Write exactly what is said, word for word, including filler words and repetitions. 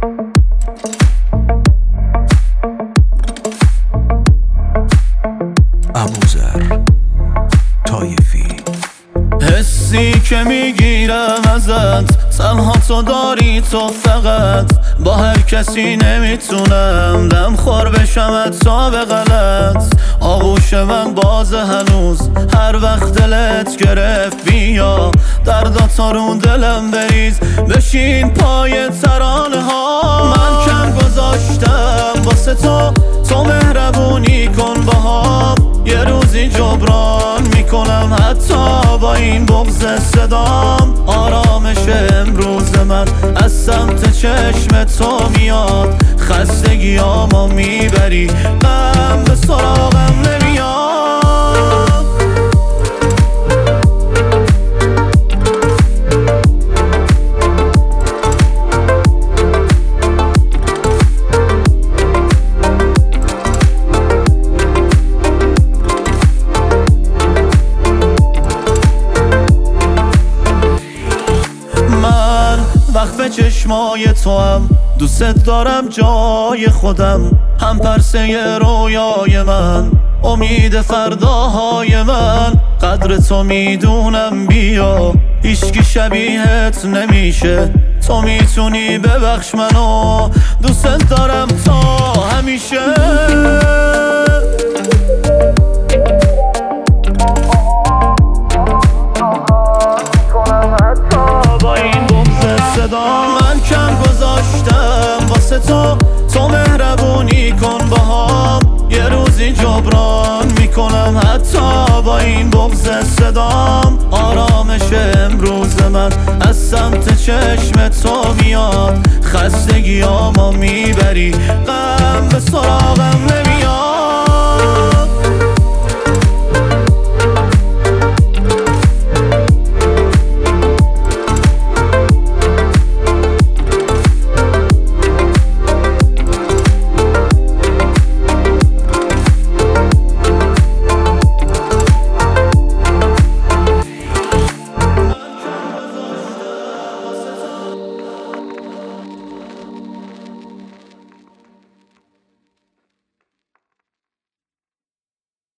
ابوذر طایفی. حسی که میگیرم ازت تنها تو داری، تو فقط. با هر کسی نمیتونم دم خور بشم تا به غلط. آغوش من باز هنوز هر وقت دلت گرفت. بیا دردات رو دلم بریز، بشین پای ترانه ها. من کم گذاشتم واسه تو، تو مهربونی کن باهام. یه روزی جبران میکنم حتی با این بغض صدام. آرامش امروز من از سمت چشم تو میاد، خستگیامو میبری، غم به سراغم نمیاد. وقف چشمای تو هم دوست دارم جای خودم، هم پرسه رویای من، امید فرداهای من. قدر تو میدونم، بیا هیچکی شبیهت نمیشه. تو میتونی ببخش منو، دوست دارم تا همیشه. من کم گذاشتم واسه تو، تو مهربونی کن باهام. یه روزی جبران میکنم حتی با این بغض صدام. آرامش امروز من از سمت چشم تو میاد، خستگیامو میبری، غم به سراغم نمیاد.